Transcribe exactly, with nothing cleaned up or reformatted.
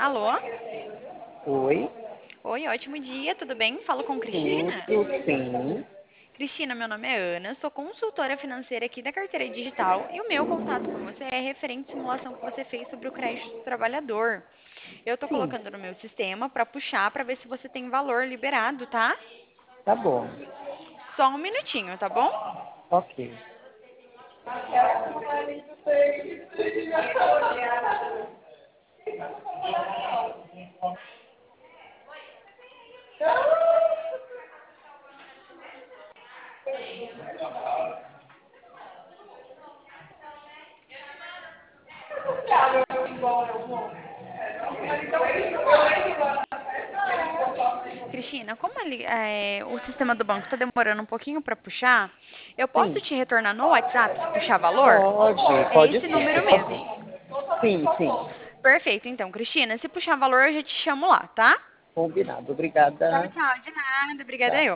Alô? Oi, Oi, ótimo dia, tudo bem? Falo com Cristina? tudo sim. Cristina, meu nome é Ana, sou consultora financeira aqui da Carteira Digital e o meu contato com você é referente à simulação que você fez sobre o crédito do trabalhador. Eu tô Sim, colocando no meu sistema para puxar para ver se você tem valor liberado, tá? tá bom. Só um minutinho, tá bom? Ok. Cristina, como ali, é, o sistema do banco está demorando um pouquinho para puxar, eu posso Sim, te retornar no WhatsApp se puxar valor? pode, É pode esse sim, número por mesmo. favor. Sim, sim. Perfeito, então, Cristina, se puxar valor, eu já te chamo lá, tá? Combinado. Tchau, Obrigada. tchau, de nada, obrigada Tchau. eu.